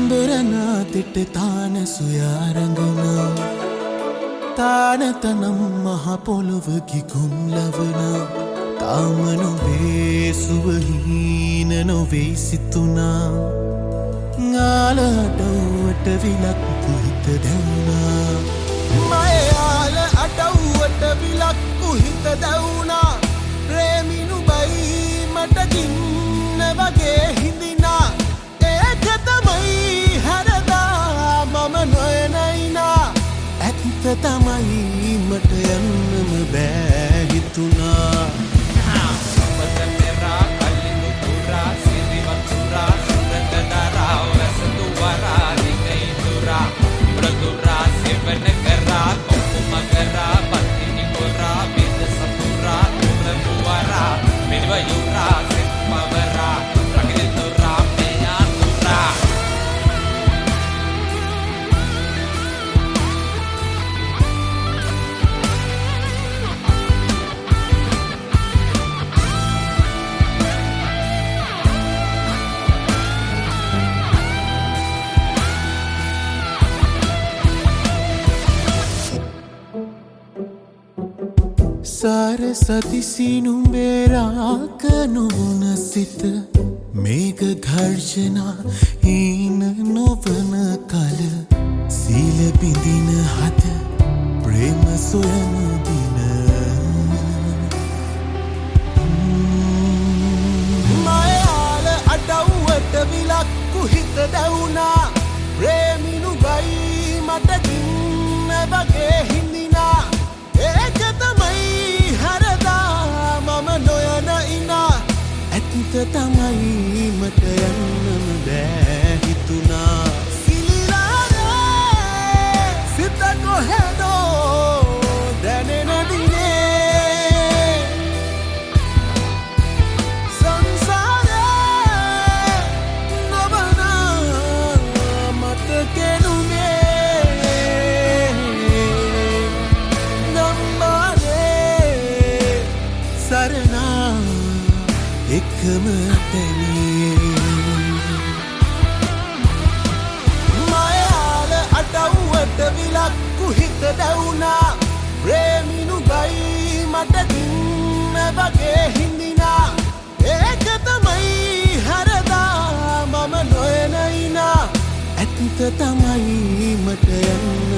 අම්බරනා තිට තාන සුයාරඟන තානතනම් මහ පොළොව ගිගුම් ලවන තාම නොවේ සුවහීන නොවේ සිතුනා යාල අඩව්වට විලක් කුහිත දැවුනා මයාල අඩව්වට විලක් කුහිත දැවුනා ප්‍රේමිනු බයි මට ගින්න වගේ හිඳිනා ඒක තමයි හැරදා මම නොයනයිනා ඇත්ත තමයි මට යන්නම බෑ හිතුනා සාර සතිසිනු බේරාක නොවන සිත මේක ඝර්ෂණා හීන නොවන කල සීල බිඳින හද ප්‍රේම සොයන දින මයාල අඩව්වට විලක් කුහිත දැවුනා ප්‍රේමිනු ගයි මට ගින්න වගේ හිඳිනා ඒක තමයි හැරදා මම නොයන ඉනා ඇත්ත තමයි මට යන්නම බෑ හිතුනා සිලිලාරේ සිත කොහෙදෝ දැනෙන දිනේ සංසාරේ නොබනා මට කෙනුනේ සරණා එකම පැනේ මයාල අඩව්වට විලක් කුහිත දැවුනා ප්‍රේමිනු ගයි මට ගින්න වගේ හිඳිනා ඒක තමයි හැරදා මම නොයන ඉනා ඇත්ත තමයි මට යන්න